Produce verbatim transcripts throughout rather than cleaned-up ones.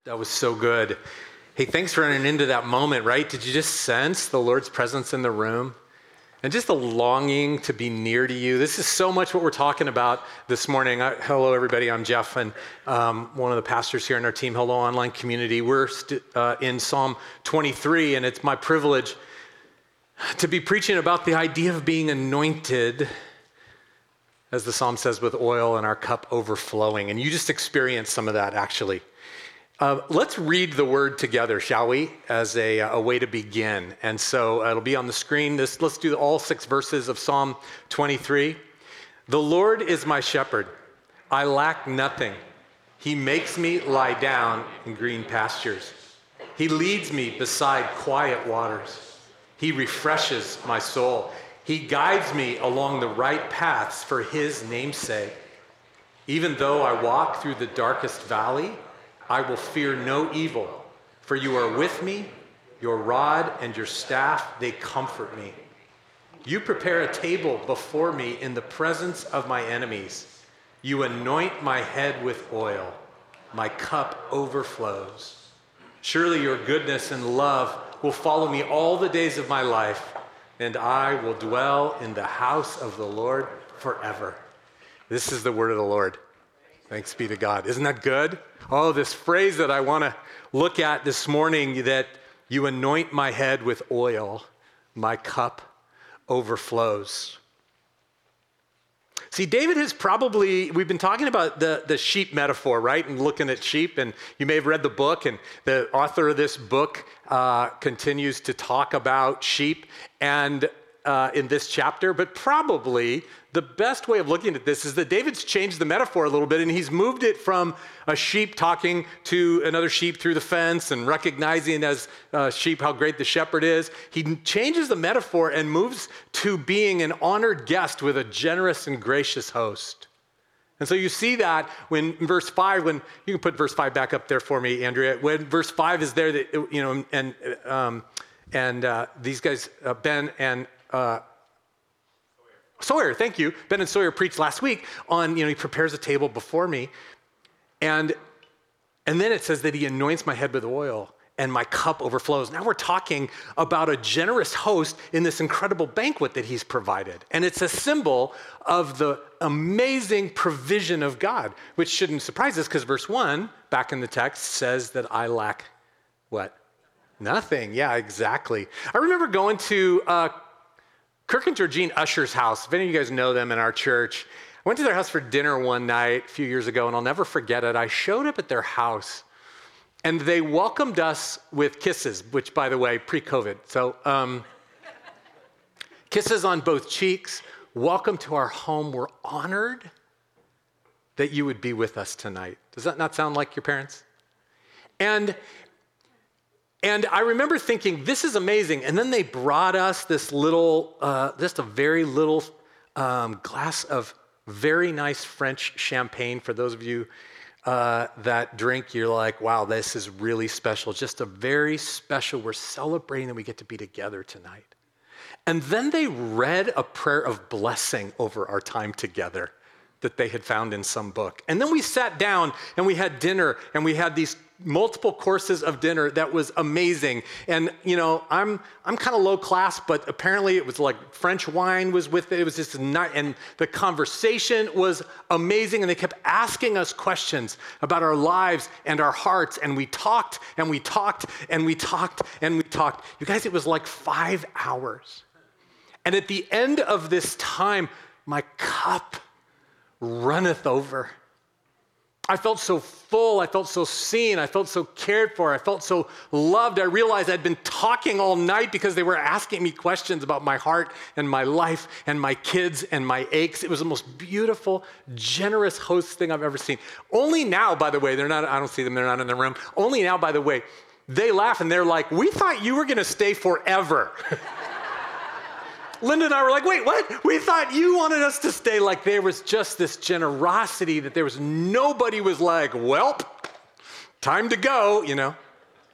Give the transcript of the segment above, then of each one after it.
That was so good. Hey, thanks for running into that moment, right? Did you just sense the Lord's presence in the room? And just a longing to be near to you. This is so much what we're talking about this morning. I, hello, everybody. I'm Jeff, and um, one of the pastors here in our Team Hello Online community. We're st- uh, in Psalm twenty-three, and it's my privilege to be preaching about the idea of being anointed, as the psalm says, with oil and our cup overflowing. And you just experienced some of that, actually. Uh, let's read the word together, shall we, as a, a way to begin. And so it'll be on the screen. This, let's do all six verses of Psalm twenty-three. The Lord is my shepherd. I lack nothing. He makes me lie down in green pastures. He leads me beside quiet waters. He refreshes my soul. He guides me along the right paths for his name's sake. Even though I walk through the darkest valley, I will fear no evil, for you are with me, your rod and your staff, they comfort me. You prepare a table before me in the presence of my enemies. You anoint my head with oil. My cup overflows. Surely your goodness and love will follow me all the days of my life, and I will dwell in the house of the Lord forever. This is the word of the Lord. Thanks be to God. Isn't that good? Oh, this phrase that I want to look at this morning, that you anoint my head with oil, my cup overflows. See, David has probably, we've been talking about the, the sheep metaphor, right? And looking at sheep, and you may have read the book, and the author of this book uh, continues to talk about sheep and uh, in this chapter, but probably the best way of looking at this is that David's changed the metaphor a little bit, and he's moved it from a sheep talking to another sheep through the fence and recognizing as uh, sheep how great the shepherd is. He changes the metaphor and moves to being an honored guest with a generous and gracious host. And so you see that when in verse five, when you can put verse five back up there for me, Andrea, when verse five is there, that you know, and um, and uh, these guys, uh, Ben and uh, Sawyer, thank you. Ben and Sawyer preached last week on, you know, he prepares a table before me. And, and then it says that he anoints my head with oil and my cup overflows. Now we're talking about a generous host in this incredible banquet that he's provided. And it's a symbol of the amazing provision of God, which shouldn't surprise us because verse one, back in the text, says that I lack what? Nothing. Yeah, exactly. I remember going to uh, Kirk and Georgine Usher's house. If any of you guys know them in our church, I went to their house for dinner one night a few years ago, and I'll never forget it. I showed up at their house, and they welcomed us with kisses, which, by the way, pre-COVID. So um, kisses on both cheeks. Welcome to our home. We're honored that you would be with us tonight. Does that not sound like your parents? And And I remember thinking, this is amazing. And then they brought us this little, uh, just a very little um, glass of very nice French champagne. For those of you uh, that drink, you're like, wow, this is really special. Just a very special, we're celebrating that we get to be together tonight. And then they read a prayer of blessing over our time together that they had found in some book. And then we sat down and we had dinner, and we had these multiple courses of dinner that was amazing. And, you know, I'm I'm kind of low class, but apparently it was like French wine was with it. It was just night, and the conversation was amazing. And they kept asking us questions about our lives and our hearts. And we talked and we talked and we talked and we talked. You guys, it was like five hours. And at the end of this time, my cup runneth over. I felt so full. I felt so seen. I felt so cared for. I felt so loved. I realized I'd been talking all night because they were asking me questions about my heart and my life and my kids and my aches. It was the most beautiful, generous host thing I've ever seen. Only now, by the way, they're not, I don't see them, they're not in the room. Only now, by the way, they laugh and they're like, we thought you were going to stay forever. Linda and I were like, wait, what? We thought you wanted us to stay. Like there was just this generosity that there was nobody was like, welp, time to go, you know.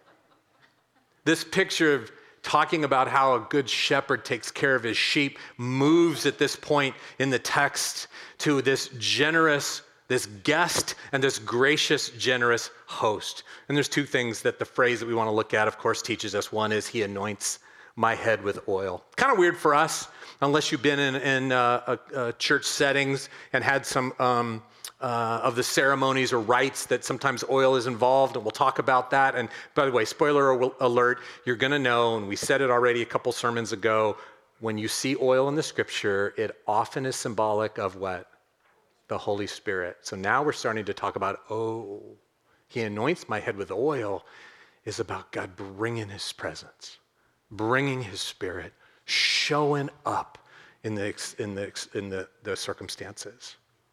This picture of talking about how a good shepherd takes care of his sheep moves at this point in the text to this generous this guest and this gracious, generous host. And there's two things that the phrase that we want to look at, of course, teaches us. One is he anoints my head with oil. Kind of weird for us, unless you've been in, in uh, a, a church settings and had some um, uh, of the ceremonies or rites that sometimes oil is involved, and we'll talk about that. And by the way, spoiler alert, you're going to know, and we said it already a couple sermons ago, when you see oil in the scripture, it often is symbolic of what? The Holy Spirit. So now we're starting to talk about, oh, he anoints my head with oil is about God bringing his presence, bringing his Spirit, showing up in the in the in the, the circumstances.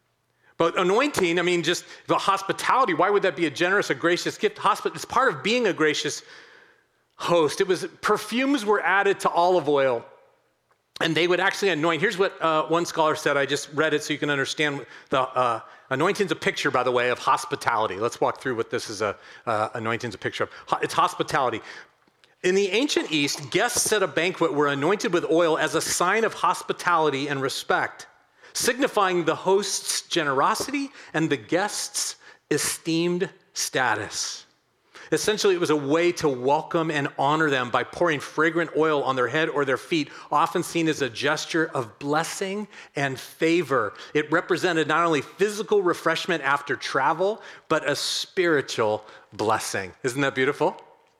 But anointing, I mean, just the hospitality. Why would that be a generous, a gracious gift? Hospi- it's part of being a gracious host. It was perfumes were added to olive oil. And they would actually anoint. Here's what uh, one scholar said. I just read it so you can understand. The uh, anointing's a picture, by the way, of hospitality. Let's walk through what this is. A uh, anointing's a picture of. It's hospitality. In the ancient East, guests at a banquet were anointed with oil as a sign of hospitality and respect, signifying the host's generosity and the guest's esteemed status. Essentially, it was a way to welcome and honor them by pouring fragrant oil on their head or their feet, often seen as a gesture of blessing and favor. It represented not only physical refreshment after travel, but a spiritual blessing. Isn't that beautiful?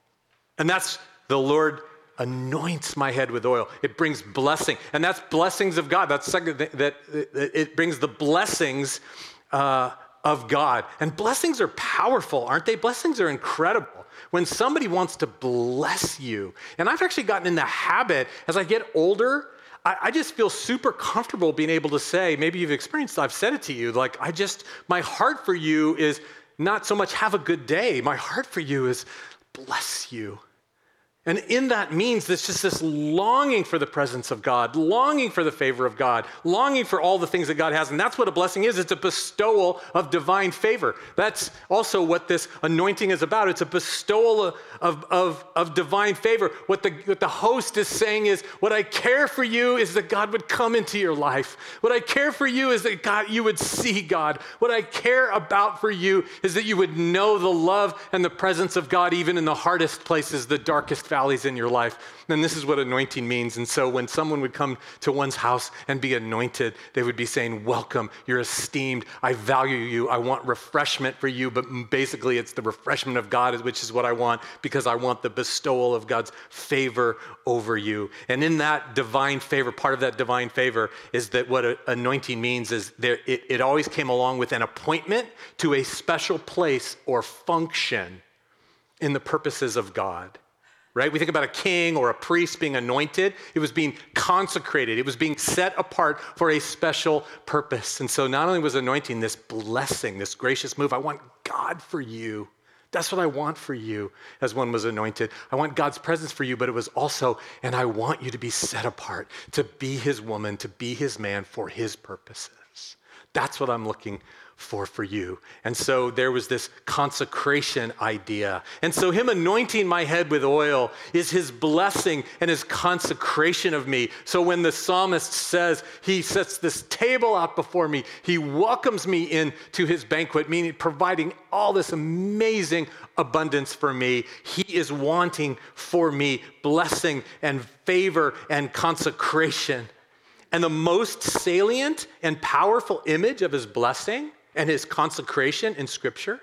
And that's the Lord anoints my head with oil. It brings blessing. And that's blessings of God. That's second that, that it brings the blessings uh, of God. And blessings are powerful, aren't they? Blessings are incredible. When somebody wants to bless you, and I've actually gotten in the habit, as I get older, I, I just feel super comfortable being able to say, maybe you've experienced, I've said it to you, like I just, my heart for you is not so much have a good day. My heart for you is bless you. And in that means there's just this longing for the presence of God, longing for the favor of God, longing for all the things that God has. And that's what a blessing is. It's a bestowal of divine favor. That's also what this anointing is about. It's a bestowal of, of, of divine favor. What the, what the host is saying is, what I care for you is that God would come into your life. What I care for you is that God, you would see God. What I care about for you is that you would know the love and the presence of God even in the hardest places, the darkest valleys in your life. And this is what anointing means. And so when someone would come to one's house and be anointed, they would be saying, welcome, you're esteemed, I value you, I want refreshment for you, but basically it's the refreshment of God, which is what I want, because I want the bestowal of God's favor over you. And in that divine favor, part of that divine favor is that what anointing means is there, it, it always came along with an appointment to a special place or function in the purposes of God. Right? We think about a king or a priest being anointed. It was being consecrated. It was being set apart for a special purpose. And so not only was anointing this blessing, this gracious move, I want God for you. That's what I want for you as one was anointed. I want God's presence for you, but it was also, and I want you to be set apart, to be his woman, to be his man for his purposes. That's what I'm looking for for you. And so there was this consecration idea. And so him anointing my head with oil is his blessing and his consecration of me. So when the psalmist says he sets this table out before me, he welcomes me into his banquet, meaning providing all this amazing abundance for me. He is wanting for me blessing and favor and consecration. And the most salient and powerful image of his blessing and his consecration in Scripture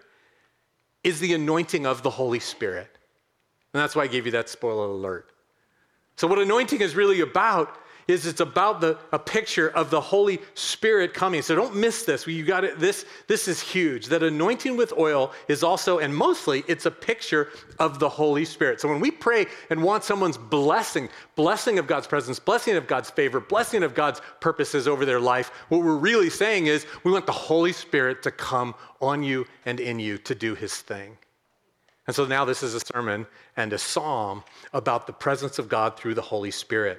is the anointing of the Holy Spirit. And that's why I gave you that spoiler alert. So what anointing is really about is it's about the a picture of the Holy Spirit coming. So don't miss this. You got it. This, this is huge. That anointing with oil is also, and mostly, it's a picture of the Holy Spirit. So when we pray and want someone's blessing, blessing of God's presence, blessing of God's favor, blessing of God's purposes over their life, what we're really saying is we want the Holy Spirit to come on you and in you to do his thing. And so now this is a sermon and a psalm about the presence of God through the Holy Spirit.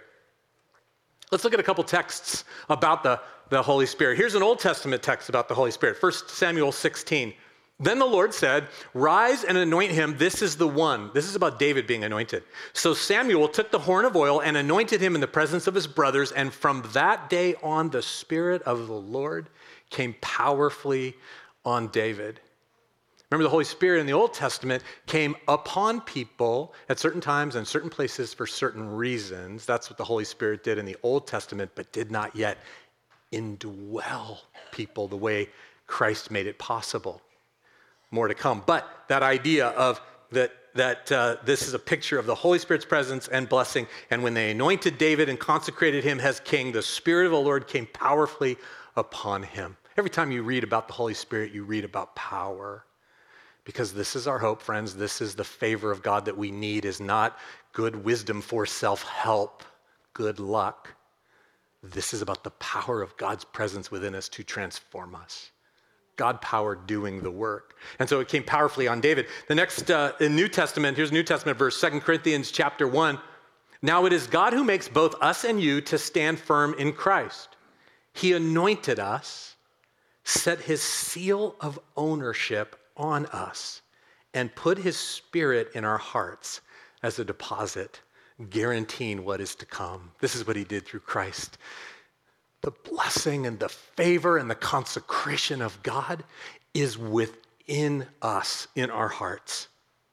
Let's look at a couple texts about the, the Holy Spirit. Here's an Old Testament text about the Holy Spirit, First Samuel sixteen. Then the Lord said, rise and anoint him. This is the one. This is about David being anointed. So Samuel took the horn of oil and anointed him in the presence of his brothers. And from that day on, the Spirit of the Lord came powerfully on David. Remember, the Holy Spirit in the Old Testament came upon people at certain times and certain places for certain reasons. That's what the Holy Spirit did in the Old Testament, but did not yet indwell people the way Christ made it possible. More to come. But that idea of that, that uh, this is a picture of the Holy Spirit's presence and blessing, and when they anointed David and consecrated him as king, the Spirit of the Lord came powerfully upon him. Every time you read about the Holy Spirit, you read about power. Because this is our hope, friends. This is the favor of God that we need, is not good wisdom for self-help, good luck. This is about the power of God's presence within us to transform us. God power doing the work. And so it came powerfully on David. The next uh, in New Testament, here's a New Testament verse, Second Corinthians chapter one. Now it is God who makes both us and you to stand firm in Christ. He anointed us, set his seal of ownership on us, and put his Spirit in our hearts as a deposit, guaranteeing what is to come. This is what he did through Christ. The blessing and the favor and the consecration of God is within us, in our hearts.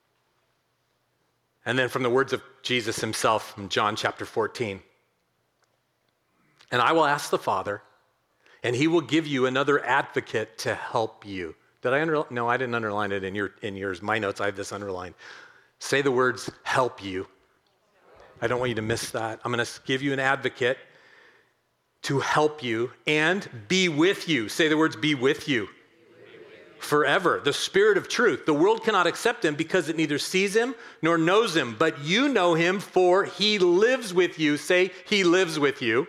And then from the words of Jesus himself from John chapter fourteen, and I will ask the Father, and he will give you another advocate to help you. Did I underline? No, I didn't underline it in your in yours. My notes, I have this underlined. Say the words, help you. I don't want you to miss that. I'm going to give you an advocate to help you and be with you. Say the words, be with you. Forever. The Spirit of truth. The world cannot accept him because it neither sees him nor knows him. But you know him, for he lives with you. Say, he lives with you.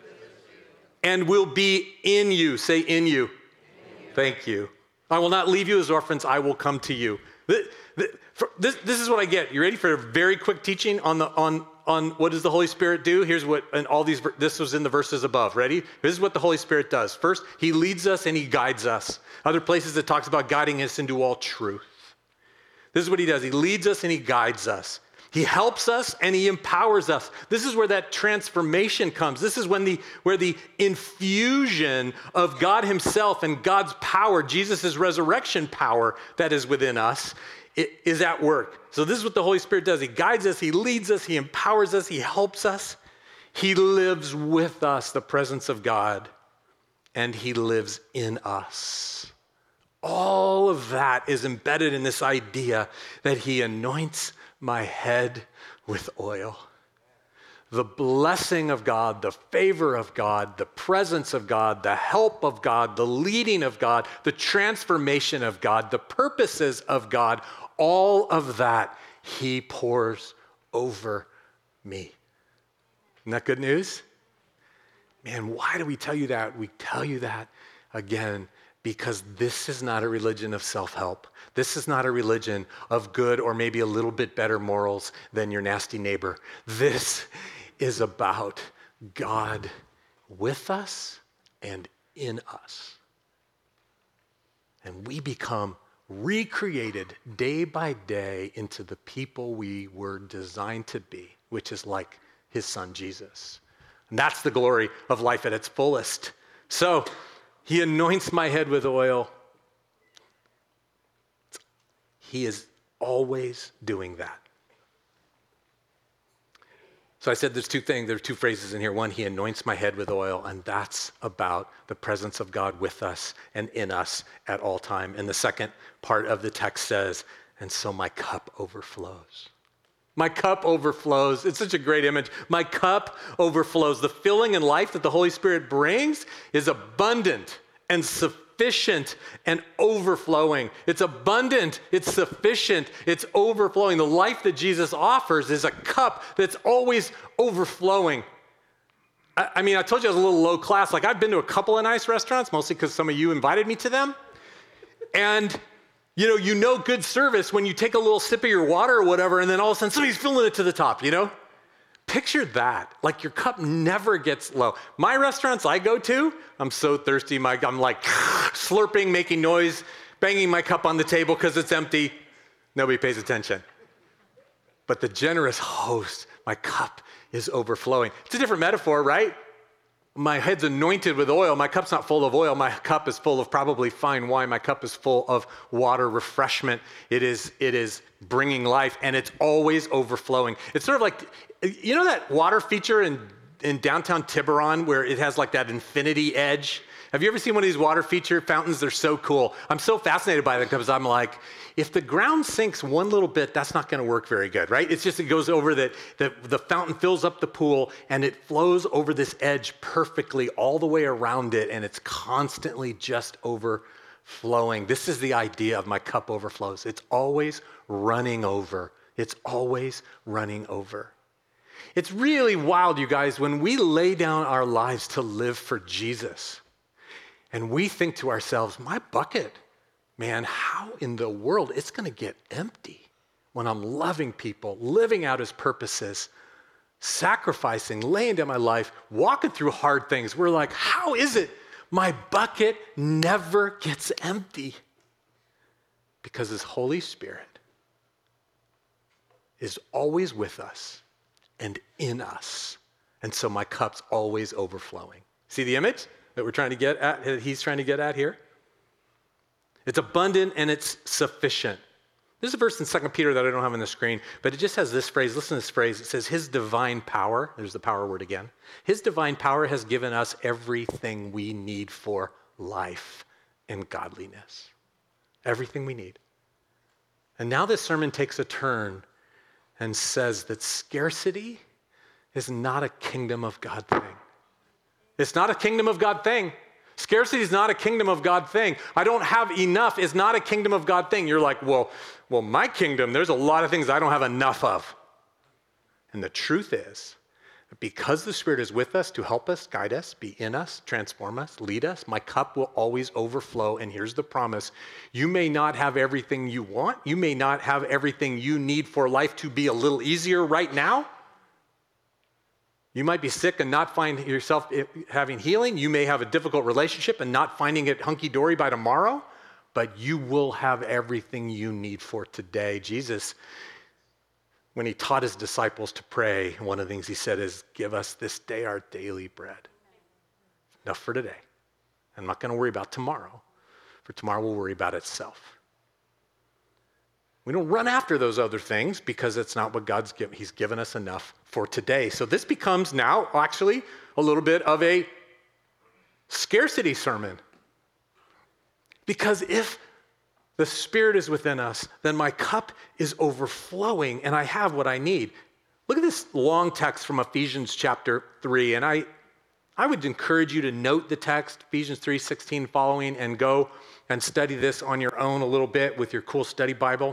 And will be in you. Say, in you. Thank you. I will not leave you as orphans. I will come to you. This, this, this is what I get. You ready for a very quick teaching on the on on what does the Holy Spirit do? Here's what, and all these, this was in the verses above. Ready? This is what the Holy Spirit does. First, he leads us and he guides us. Other places it talks about guiding us into all truth. This is what he does. He leads us and he guides us. He helps us and he empowers us. This is where that transformation comes. This is when the where the infusion of God himself and God's power, Jesus' resurrection power that is within us, it is at work. So this is what the Holy Spirit does. He guides us, he leads us, he empowers us, he helps us. He lives with us, the presence of God, and he lives in us. All of that is embedded in this idea that he anoints my head with oil. The blessing of God, the favor of God, the presence of God, the help of God, the leading of God, the transformation of God, the purposes of God, all of that he pours over me. Isn't that good news? Man, why do we tell you that? We tell you that again because this is not a religion of self-help. This is not a religion of good or maybe a little bit better morals than your nasty neighbor. This is about God with us and in us. And we become recreated day by day into the people we were designed to be, which is like his son Jesus. And that's the glory of life at its fullest. So he anoints my head with oil. He is always doing that. So I said there's two things, there are two phrases in here. One, he anoints my head with oil, and that's about the presence of God with us and in us at all time. And the second part of the text says, and so my cup overflows. My cup overflows. It's such a great image. My cup overflows. The filling and life that the Holy Spirit brings is abundant and sufficient and overflowing. It's abundant, it's sufficient, it's overflowing. The life that Jesus offers is a cup that's always overflowing. I, I mean, I told you I was a little low class. Like, I've been to a couple of nice restaurants, mostly because some of you invited me to them. And you know, you know good service when you take a little sip of your water or whatever, and then all of a sudden somebody's filling it to the top, you know? Picture that. Like, your cup never gets low. My restaurants I go to, I'm so thirsty. My, I'm like slurping, making noise, banging my cup on the table because it's empty. Nobody pays attention. But the generous host, my cup is overflowing. It's a different metaphor, right? my head's anointed with oil. My cup's not full of oil. My cup is full of probably fine wine. My cup is full of water, refreshment. It is, it is bringing life, and it's always overflowing. It's sort of like, you know that water feature in, in downtown Tiburon where it has like that infinity edge? Have you ever seen one of these water feature fountains? They're so cool. I'm so fascinated by them because I'm like, if the ground sinks one little bit, that's not going to work very good, right? It's just, it goes over the, the, the fountain fills up the pool and it flows over this edge perfectly all the way around it, and it's constantly just overflowing. This is the idea of my cup overflows. It's always running over. It's always running over. It's really wild, you guys, when we lay down our lives to live for Jesus. And we think to ourselves, my bucket, man, how in the world it's going to get empty when I'm loving people, living out his purposes, sacrificing, laying down my life, walking through hard things. We're like, how is it my bucket never gets empty? Because his Holy Spirit is always with us and in us. And so my cup's always overflowing. See the image that we're trying to get at, that he's trying to get at here? It's abundant and it's sufficient. There's a verse in Second Peter that I don't have on the screen, but it just has this phrase. Listen to this phrase. It says, his divine power, there's the power word again. His divine power has given us everything we need for life and godliness. Everything we need. And now this sermon takes a turn and says that scarcity is not a kingdom of God thing. It's not a kingdom of God thing. Scarcity is not a kingdom of God thing. I don't have enough is not a kingdom of God thing. You're like, well, well, my kingdom, there's a lot of things I don't have enough of. And the truth is, that because the Spirit is with us to help us, guide us, be in us, transform us, lead us, my cup will always overflow. And here's the promise. You may not have everything you want. You may not have everything you need for life to be a little easier right now. You might be sick and not find yourself having healing. You may have a difficult relationship and not finding it hunky-dory by tomorrow, but you will have everything you need for today. Jesus, when he taught his disciples to pray, one of the things he said is, give us this day our daily bread. Enough for today. I'm not going to worry about tomorrow, for tomorrow will worry about itself. We don't run after those other things because it's not what God's given. He's given us enough for today. So this becomes now actually a little bit of a scarcity sermon. Because if the Spirit is within us, then my cup is overflowing and I have what I need. Look at this long text from Ephesians chapter three. And I, I would encourage you to note the text, Ephesians three sixteen following, and go and study this on your own a little bit with your cool study Bible.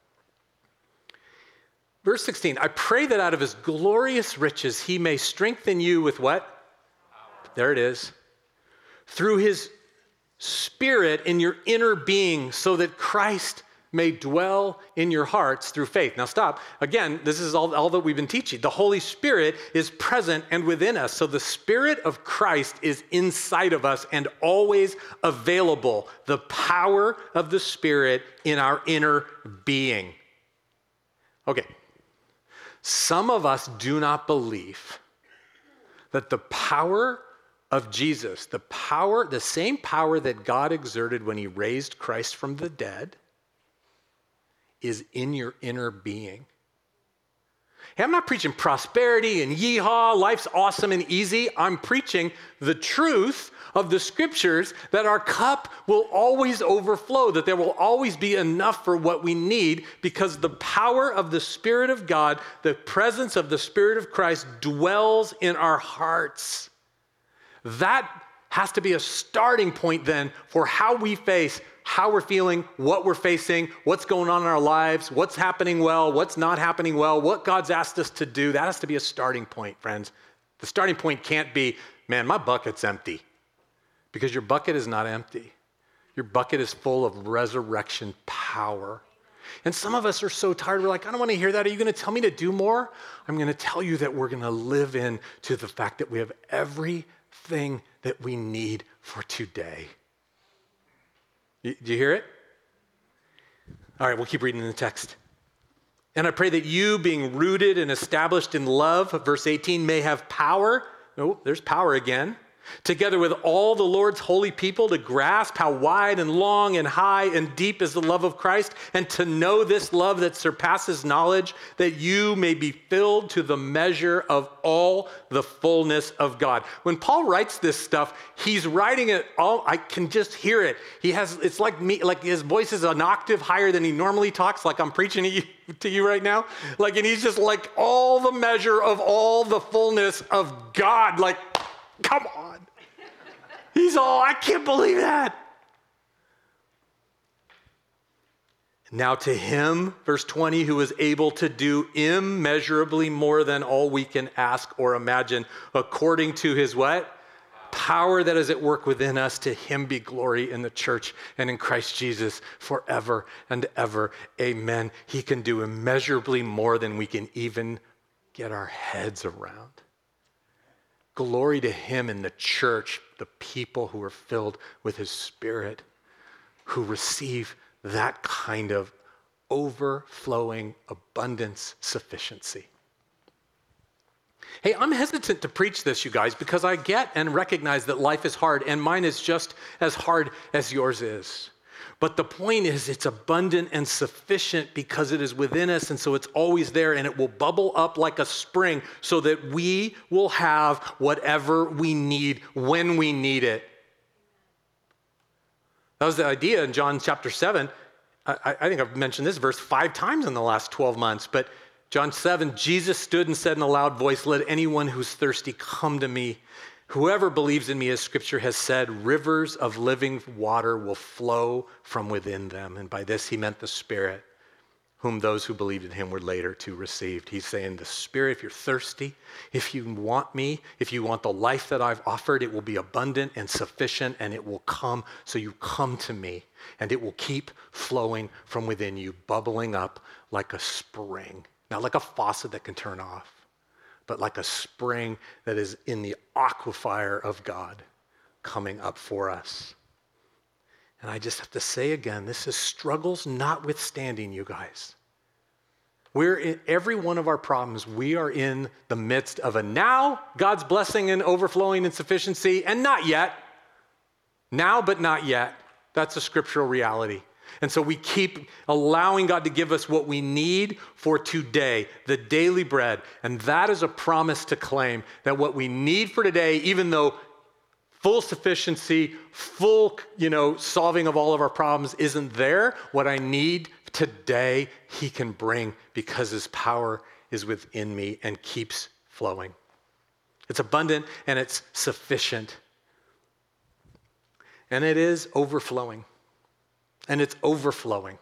Verse sixteen, I pray that out of his glorious riches he may strengthen you with what? Power. There it is. Through his Spirit in your inner being, so that Christ may dwell in your hearts through faith. Now stop. Again, this is all, all that we've been teaching. The Holy Spirit is present and within us. So the Spirit of Christ is inside of us and always available. The power of the Spirit in our inner being. Okay. Some of us do not believe that the power of Jesus, the power, the same power that God exerted when he raised Christ from the dead, is in your inner being. Hey, I'm not preaching prosperity and yeehaw, life's awesome and easy. I'm preaching the truth of the scriptures that our cup will always overflow, that there will always be enough for what we need because the power of the Spirit of God, the presence of the Spirit of Christ dwells in our hearts. That has to be a starting point then for how we face, how we're feeling, what we're facing, what's going on in our lives, what's happening well, what's not happening well, what God's asked us to do. That has to be a starting point, friends. The starting point can't be, man, my bucket's empty. Because your bucket is not empty. Your bucket is full of resurrection power. And some of us are so tired, we're like, I don't want to hear that. Are you going to tell me to do more? I'm going to tell you that we're going to live into the fact that we have everything that we need for today. Do you hear it? All right, we'll keep reading in the text. And I pray that you, being rooted and established in love, verse eighteen, may have power. Oh, there's power again. together with all the Lord's holy people, to grasp how wide and long and high and deep is the love of Christ, and to know this love that surpasses knowledge, that you may be filled to the measure of all the fullness of God. When Paul writes this stuff, he's writing it all, I can just hear it. He has, it's like me, like his voice is an octave higher than he normally talks, like I'm preaching to you, to you right now. Like, and he's just like all the measure of all the fullness of God. Like, come on. He's all, I can't believe that. Now to him, verse twenty, who is able to do immeasurably more than all we can ask or imagine, according to his what? Power that is at work within us. To him be glory in the church and in Christ Jesus forever and ever. Amen. He can do immeasurably more than we can even get our heads around. Glory to him in the church, the people who are filled with his Spirit, who receive that kind of overflowing abundance, sufficiency. Hey, I'm hesitant to preach this, you guys, because I get and recognize that life is hard, and mine is just as hard as yours is. But the point is, it's abundant and sufficient because it is within us, and so it's always there, and it will bubble up like a spring so that we will have whatever we need when we need it. That was the idea in John chapter seven. I, I think I've mentioned this verse five times in the last twelve months, but John seven, Jesus stood and said in a loud voice, "Let anyone who's thirsty come to me. Whoever believes in me, as scripture has said, rivers of living water will flow from within them." And by this he meant the Spirit, whom those who believed in him were later to receive. He's saying the Spirit, if you're thirsty, if you want me, if you want the life that I've offered, it will be abundant and sufficient, and it will come. So you come to me, and it will keep flowing from within you, bubbling up like a spring. Not like a faucet that can turn off, but like a spring that is in the aquifer of God coming up for us. And I just have to say again, this is struggles notwithstanding, you guys. We're in every one of our problems, we are in the midst of a now, God's blessing and overflowing and sufficiency, and not yet. Now, but not yet. That's a scriptural reality. And so we keep allowing God to give us what we need for today, the daily bread. And that is a promise to claim that what we need for today, even though full sufficiency, full, you know, solving of all of our problems isn't there, what I need today, he can bring because his power is within me and keeps flowing. It's abundant and it's sufficient. And it is overflowing. And it's overflowing.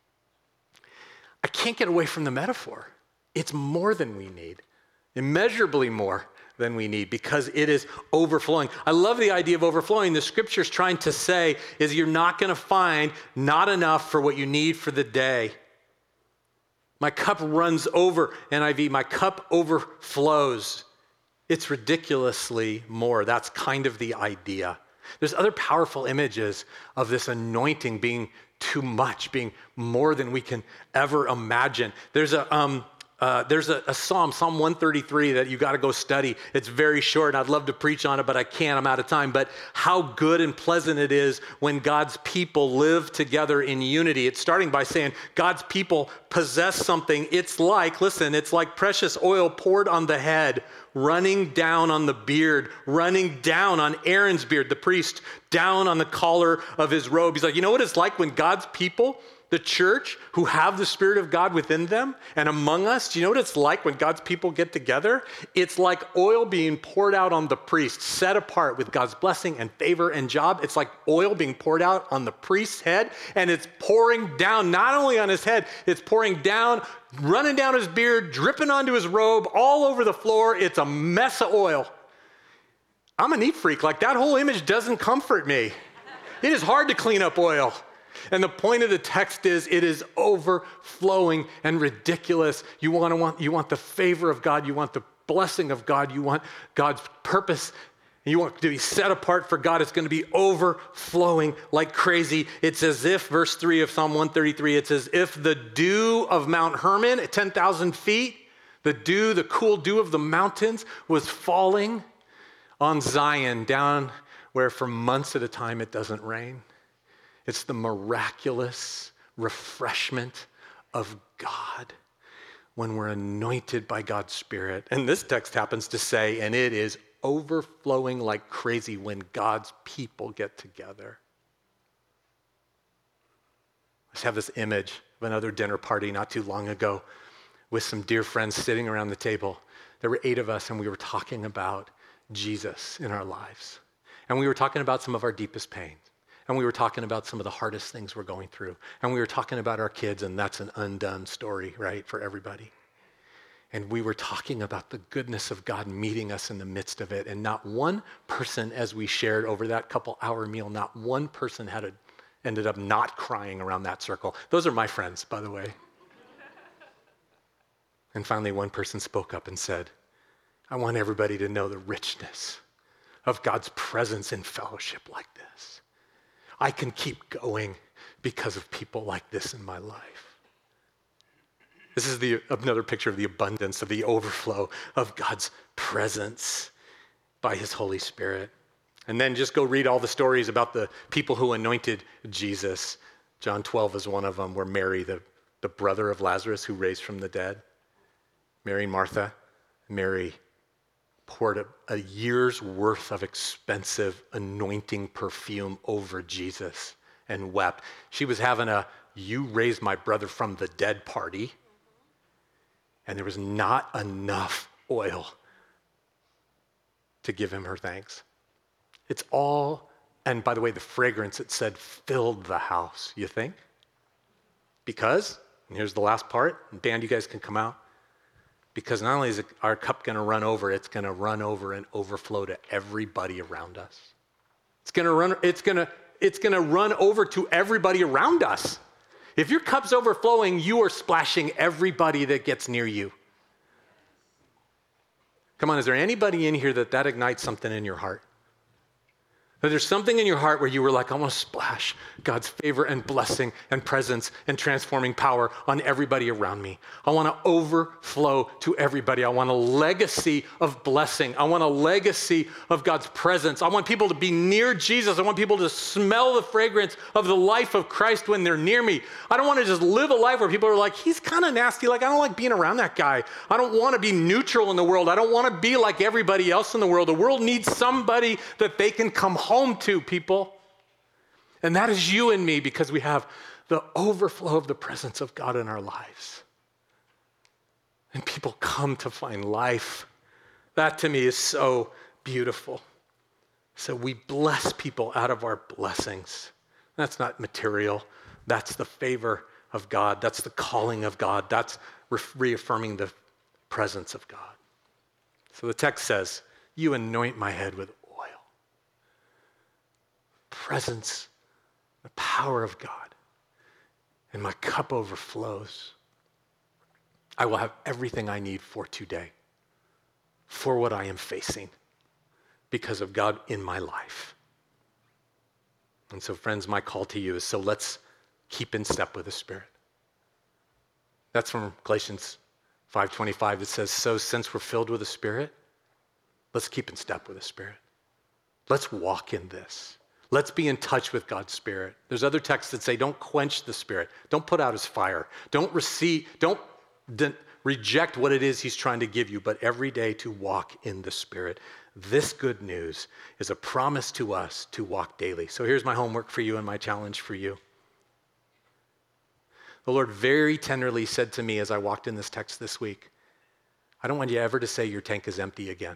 I can't get away from the metaphor. It's more than we need, immeasurably more than we need, because it is overflowing. I love the idea of overflowing. The scripture's trying to say is you're not going to find not enough for what you need for the day. My cup runs over, N I V, my cup overflows. It's ridiculously more. That's kind of the idea. There's other powerful images of this anointing being too much, being more than we can ever imagine. There's a um, uh, there's a, a psalm, Psalm one thirty-three, that you got to go study. It's very short, and I'd love to preach on it, but I can't. I'm out of time. But how good and pleasant it is when God's people live together in unity. It's starting by saying God's people possess something. It's like, listen, it's like precious oil poured on the head, running down on the beard, running down on Aaron's beard, the priest, down on the collar of his robe. He's like, you know what it's like when God's people, the church, who have the Spirit of God within them and among us, do you know what it's like when God's people get together? It's like oil being poured out on the priest, set apart with God's blessing and favor and job. It's like oil being poured out on the priest's head, and it's pouring down not only on his head, it's pouring down, running down his beard, dripping onto his robe, all over the floor. It's a mess of oil. I'm a neat freak. Like, that whole image doesn't comfort me. It is hard to clean up oil. And the point of the text is it is overflowing and ridiculous. You want to want you want the favor of God, you want the blessing of God, you want God's purpose, and you want to be set apart for God. It's going to be overflowing like crazy. It's as if, verse three of Psalm one thirty-three, it's as if the dew of Mount Hermon at ten thousand feet, the dew, the cool dew of the mountains was falling on Zion, down where for months at a time it doesn't rain. It's the miraculous refreshment of God when we're anointed by God's Spirit. And this text happens to say, and it is overflowing like crazy when God's people get together. I just have this image of another dinner party not too long ago with some dear friends sitting around the table. There were eight of us, and we were talking about Jesus in our lives. And we were talking about some of our deepest pains. And we were talking about some of the hardest things we're going through. And we were talking about our kids, and that's an undone story, right, for everybody. And we were talking about the goodness of God meeting us in the midst of it. And not one person, as we shared over that couple hour meal, not one person had a, ended up not crying around that circle. Those are my friends, by the way. And finally, one person spoke up and said, I want everybody to know the richness of God's presence in fellowship like this. I can keep going because of people like this in my life. This is the, another picture of the abundance, of the overflow of God's presence by his Holy Spirit. And then just go read all the stories about the people who anointed Jesus. John twelve is one of them, where Mary, the, the brother of Lazarus who raised from the dead, Mary and Martha, Mary poured a, a year's worth of expensive anointing perfume over Jesus and wept. She was having a, you raised my brother from the dead party, and there was not enough oil to give him her thanks. It's all, and by the way, the fragrance, it said, filled the house, you think? Because, and here's the last part, and band, you guys can come out. Because not only is our cup going to run over, it's going to run over and overflow to everybody around us. It's going to run. It's going to. It's going to run over to everybody around us. If your cup's overflowing, you are splashing everybody that gets near you. Come on, is there anybody in here that that ignites something in your heart? That there's something in your heart where you were like, I want to splash God's favor and blessing and presence and transforming power on everybody around me. I want to overflow to everybody. I want a legacy of blessing. I want a legacy of God's presence. I want people to be near Jesus. I want people to smell the fragrance of the life of Christ when they're near me. I don't want to just live a life where people are like, he's kind of nasty. Like, I don't like being around that guy. I don't want to be neutral in the world. I don't want to be like everybody else in the world. The world needs somebody that they can come home to, people. And that is you and me, because we have the overflow of the presence of God in our lives. And people come to find life. That to me is so beautiful. So we bless people out of our blessings. That's not material. That's the favor of God. That's the calling of God. That's re- reaffirming the presence of God. So the text says, you anoint my head with presence, the power of God, and my cup overflows. I will have everything I need for today, for what I am facing, because of God in my life. And so, friends, my call to you is, so let's keep in step with the Spirit. That's from Galatians five twenty-five that says, so since we're filled with the Spirit, let's keep in step with the Spirit. Let's walk in this. Let's be in touch with God's Spirit. There's other texts that say, don't quench the Spirit. Don't put out his fire. Don't receive, don't de- reject what it is he's trying to give you, but every day to walk in the Spirit. This good news is a promise to us to walk daily. So here's my homework for you and my challenge for you. The Lord very tenderly said to me as I walked in this text this week, I don't want you ever to say your tank is empty again.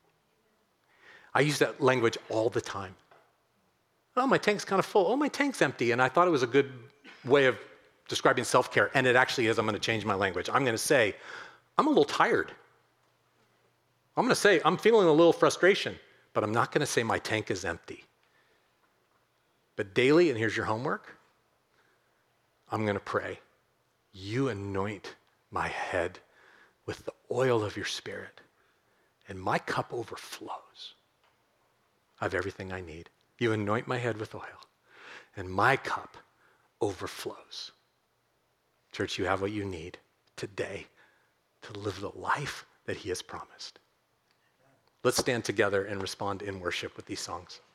I use that language all the time. Oh, my tank's kind of full. Oh, my tank's empty. And I thought it was a good way of describing self-care. And it actually is. I'm going to change my language. I'm going to say, I'm a little tired. I'm going to say, I'm feeling a little frustration, but I'm not going to say my tank is empty. But daily, and here's your homework, I'm going to pray, you anoint my head with the oil of your Spirit, and my cup overflows of everything I need. You anoint my head with oil, and my cup overflows. Church, you have what you need today to live the life that he has promised. Let's stand together and respond in worship with these songs.